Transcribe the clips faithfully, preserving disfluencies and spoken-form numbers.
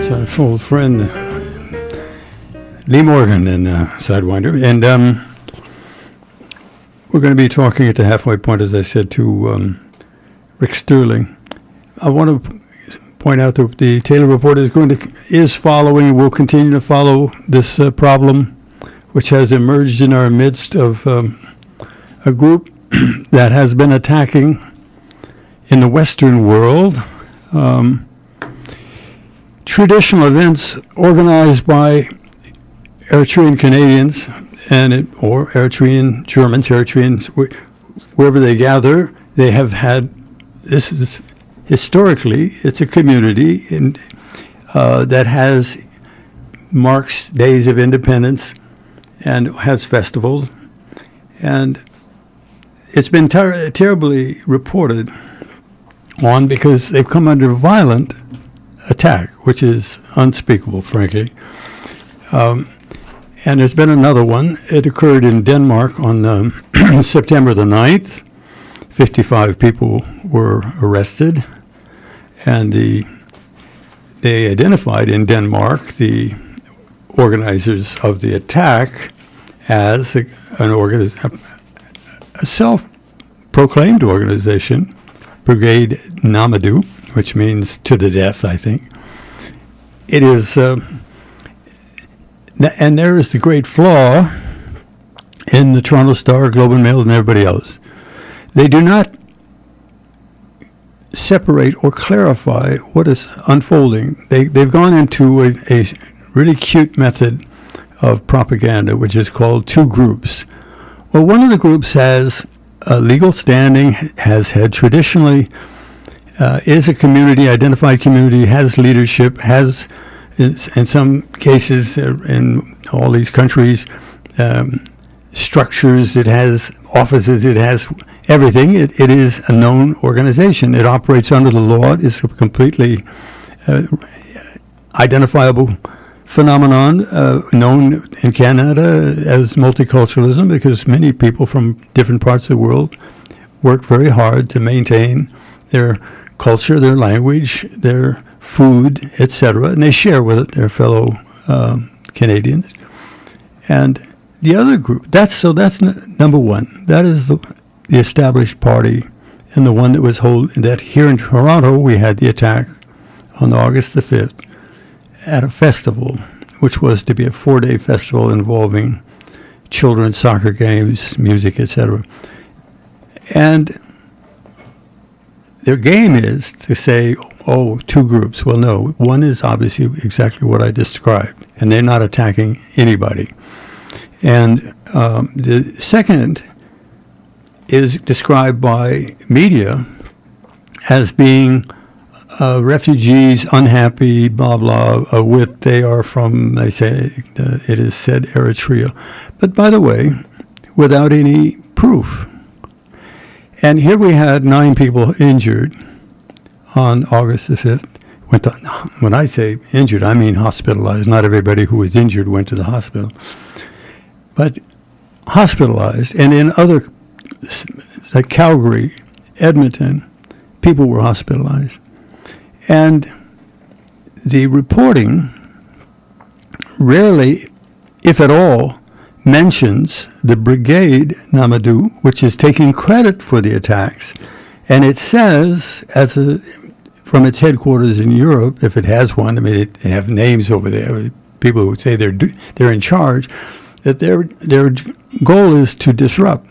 It's our old friend Lee Morgan in uh, Sidewinder, and um, we're going to be talking at the halfway point, as I said, to um, Rick Sterling. I want to point out that the Taylor Report is going to is following, will continue to follow this uh, problem, which has emerged in our midst of um, a group that has been attacking in the Western world um, traditional events organized by Eritrean Canadians and it, or Eritrean Germans, Eritreans, wh- wherever they gather. They have had, this is historically, it's a community in, uh, that has marks days of independence and has festivals. And it's been ter- terribly reported on because they've come under violent attack, which is unspeakable, frankly. Um, and there's been another one. It occurred in Denmark on um, September the ninth. fifty-five people were arrested, and the they identified in Denmark the organizers of the attack as a, an organ, a, a self-proclaimed organization, Brigade Namadu, which means to the death, I think. It is, uh, and there is the great flaw in the Toronto Star, Globe and Mail, and everybody else. They do not separate or clarify what is unfolding. They, they've gone into a, a really cute method of propaganda, which is called two groups. Well, one of the groups has a legal standing, has had traditionally, uh, is a community, identified community, has leadership, has, in, in some cases, uh, in all these countries, um, structures, it has offices, it has everything. It, it is a known organization. It operates under the law. It is a completely uh, identifiable phenomenon uh, known in Canada as multiculturalism, because many people from different parts of the world work very hard to maintain their culture, their language, their food, et cetera, and they share with it their fellow uh, Canadians. And the other group, that's so that's n- number one. That is the, the established party, and the one that was hold that here in Toronto we had the attack on August the fifth at a festival, which was to be a four-day festival involving children's soccer games, music, et cetera. And their game is to say, oh, two groups. Well, no, one is obviously exactly what I described, and they're not attacking anybody. And um, the second is described by media as being uh, refugees, unhappy, blah, blah, uh, with, they are from, they say, uh, it is said Eritrea. But by the way, without any proof. And here we had nine people injured on August the fifth. Went to, when I say injured, I mean hospitalized. Not everybody who was injured went to the hospital. But hospitalized, and in other, like Calgary, Edmonton, people were hospitalized. And the reporting rarely, if at all, mentions the Brigade Namadu, which is taking credit for the attacks. And it says, as a, from its headquarters in Europe, if it has one, I mean, it, they have names over there, people who say they're they're in charge, that their their goal is to disrupt.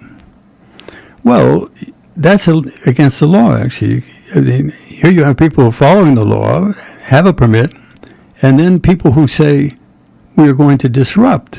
Well, that's a, against the law, actually. I mean, here you have people following the law, have a permit, and then people who say, we are going to disrupt.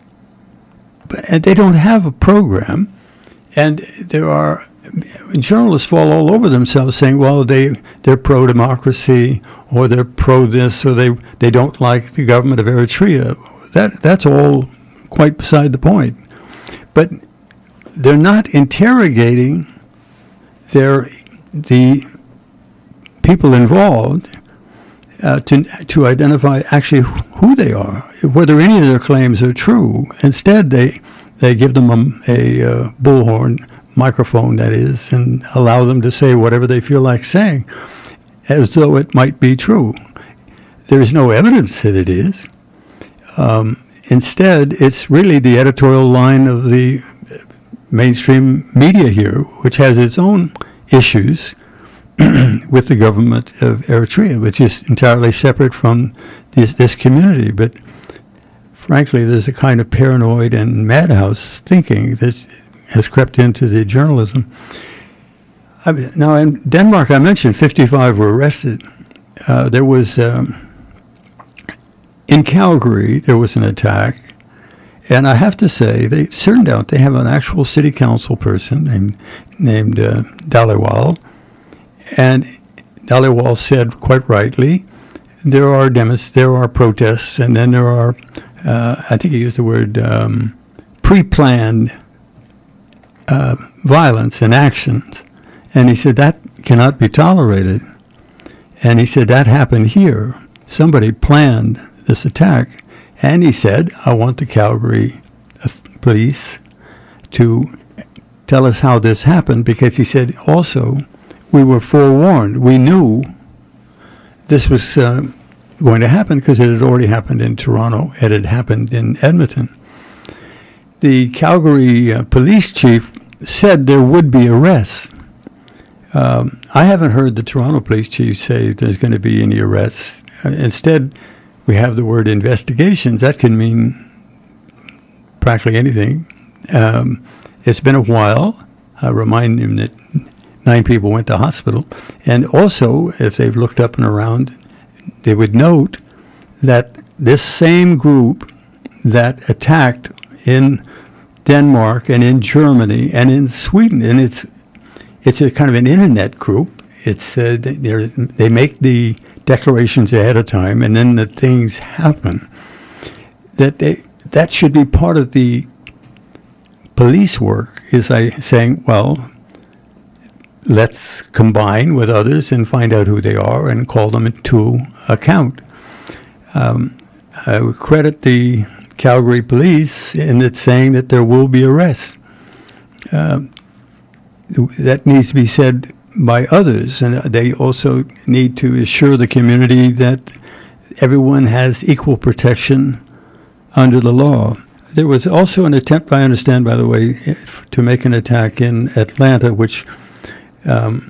But, and they don't have a program. And there are, journalists fall all over themselves saying, well, they, they're pro-democracy, or they're pro-this, or they, they don't like the government of Eritrea. That That's all quite beside the point. But they're not interrogating their the people involved uh, to to identify actually who they are, whether any of their claims are true. Instead, they they give them a, a uh, bullhorn microphone, that is, and allow them to say whatever they feel like saying, as though it might be true. there is no evidence that it is. Um, instead, it's really the editorial line of the mainstream media here, which has its own issues with the government of Eritrea, which is entirely separate from this, this community. But frankly, there's a kind of paranoid and madhouse thinking that has crept into the journalism. I mean, now, in Denmark, I mentioned fifty-five were arrested. Uh, there was, um, in Calgary, there was an attack. And I have to say, they, it turned out they have an actual city council person named, named uh, Dhaliwal. And Dhaliwal said quite rightly, there are demos, there are protests, and then there are, uh, I think he used the word, um, pre-planned uh, violence and actions. And he said that cannot be tolerated. And he said that happened here. Somebody planned this attack. And he said, I want the Calgary police to tell us how this happened, because he said also, we were forewarned. We knew this was uh, going to happen because it had already happened in Toronto. It had happened in Edmonton. The Calgary uh, police chief said there would be arrests. Um, I haven't heard the Toronto police chief say there's going to be any arrests. Uh, instead, we have the word investigations. That can mean practically anything. Um, it's been a while. I remind him that nine people went to hospital. And also, if they've looked up and around, they would note that this same group that attacked in Denmark and in Germany and in Sweden, and it's it's a kind of an internet group. It's uh, they they make the declarations ahead of time, and then the things happen. That they that should be part of the police work. Is I saying, well, let's combine with others and find out who they are and call them to account. Um, I would credit the Calgary police in it saying that there will be arrests. Uh, that needs to be said by others, and they also need to assure the community that everyone has equal protection under the law. There was also an attempt, I understand, by the way, to make an attack in Atlanta, which um,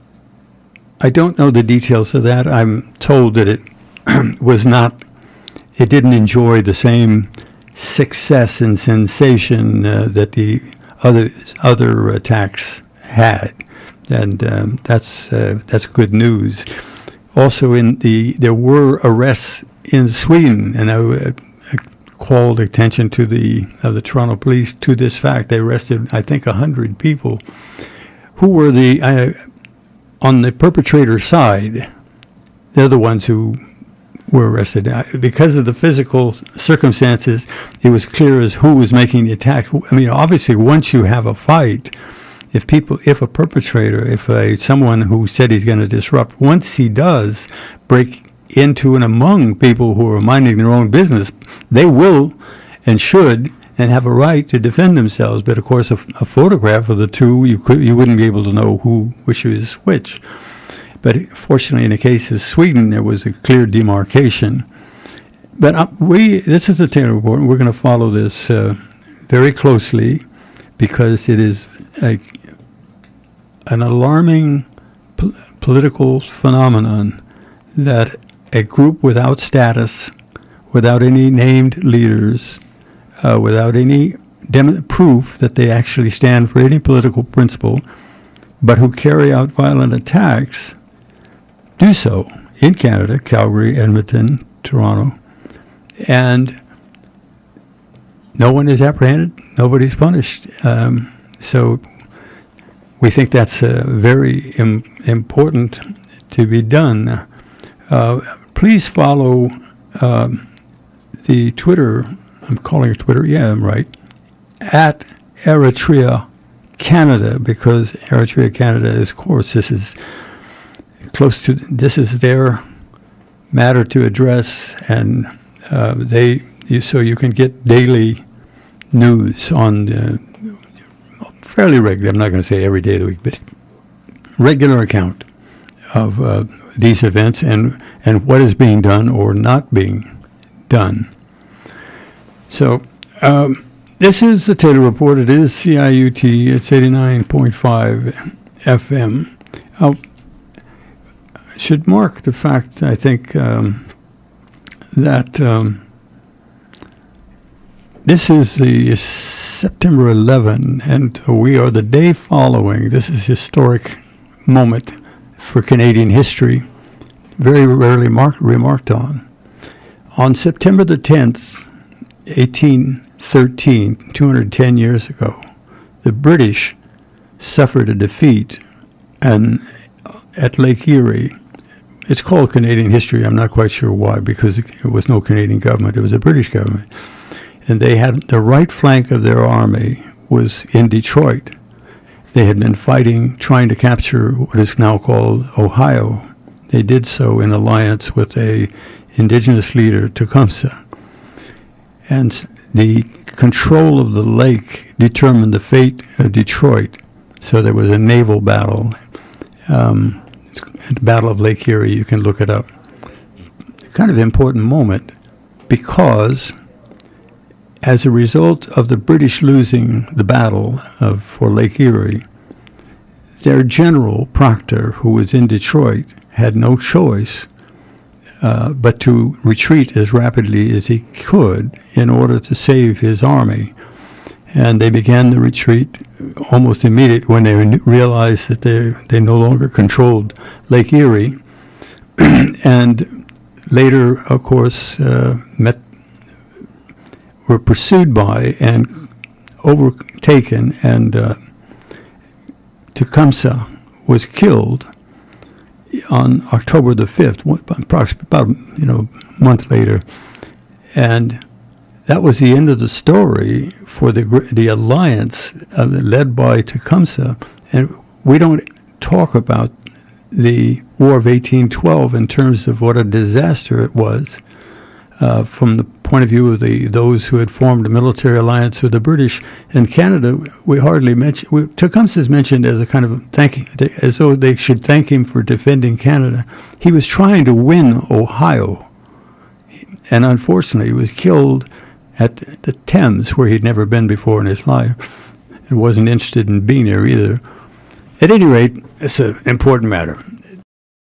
I don't know the details of that. I'm told that it was not, it didn't enjoy the same success and sensation uh, that the other other attacks had. And um, that's uh, that's good news. Also, in the there were arrests in Sweden, and I, uh, I called attention to the of the Toronto police to this fact. They arrested, I think, a hundred people who were the uh, on the perpetrator side. They're the ones who were arrested because of the physical circumstances. It was clear as who was making the attack. I mean, obviously, once you have a fight. If people, if a perpetrator, if a someone who said he's going to disrupt, once he does break into and among people who are minding their own business, they will and should and have a right to defend themselves. But of course, a, a photograph of the two, you could, you wouldn't be able to know who which is which. But fortunately, in the case of Sweden, there was a clear demarcation. But uh, we, this is the Taylor Report, and we're going to follow this uh, very closely because it is a an alarming po- political phenomenon that a group without status, without any named leaders, uh, without any dem- proof that they actually stand for any political principle, but who carry out violent attacks, do so in Canada, Calgary, Edmonton, Toronto, and no one is apprehended, nobody's punished. Um, so we think that's uh, very im- important to be done. Uh, please follow uh, the Twitter, I'm calling it Twitter, yeah, I'm right, at Eritrea Canada, because Eritrea Canada is, of course, this is close to, this is their matter to address, and uh, they, you, so you can get daily news on the fairly regular, I'm not going to say every day of the week, but regular account of uh, these events and, and what is being done or not being done. So um, this is the Taylor Report. It is C I U T. It's eighty-nine point five F M. I should mark the fact, I think, um, that um, this is the September eleventh, and we are the day following. This is a historic moment for Canadian history, very rarely marked, remarked on. On September the tenth, eighteen thirteen, two hundred ten years ago, the British suffered a defeat and at Lake Erie. It's called Canadian history. I'm not quite sure why, because it was no Canadian government. It was a British government. And they had the right flank of their army was in Detroit. They had been fighting, trying to capture what is now called Ohio. They did so in alliance with a indigenous leader, Tecumseh. And the control of the lake determined the fate of Detroit. So there was a naval battle. Um, it's the Battle of Lake Erie, you can look it up. Kind of important moment because as a result of the British losing the battle of, for Lake Erie, their general, Proctor, who was in Detroit, had no choice uh, but to retreat as rapidly as he could in order to save his army. And they began the retreat almost immediately when they realized that they they no longer controlled Lake Erie. And later, of course, uh, met, were pursued by and overtaken, and uh, Tecumseh was killed on October the fifth, approximately about you know a month later, and that was the end of the story for the the alliance uh, led by Tecumseh. And we don't talk about the War of eighteen twelve in terms of what a disaster it was uh, from the point of view of the those who had formed a military alliance with the British. And Canada, we hardly mention. We, Tecumseh is mentioned as a kind of thanking, as though they should thank him for defending Canada. He was trying to win Ohio, and unfortunately, he was killed at the Thames, where he'd never been before in his life, and wasn't interested in being there either. At any rate, it's an important matter.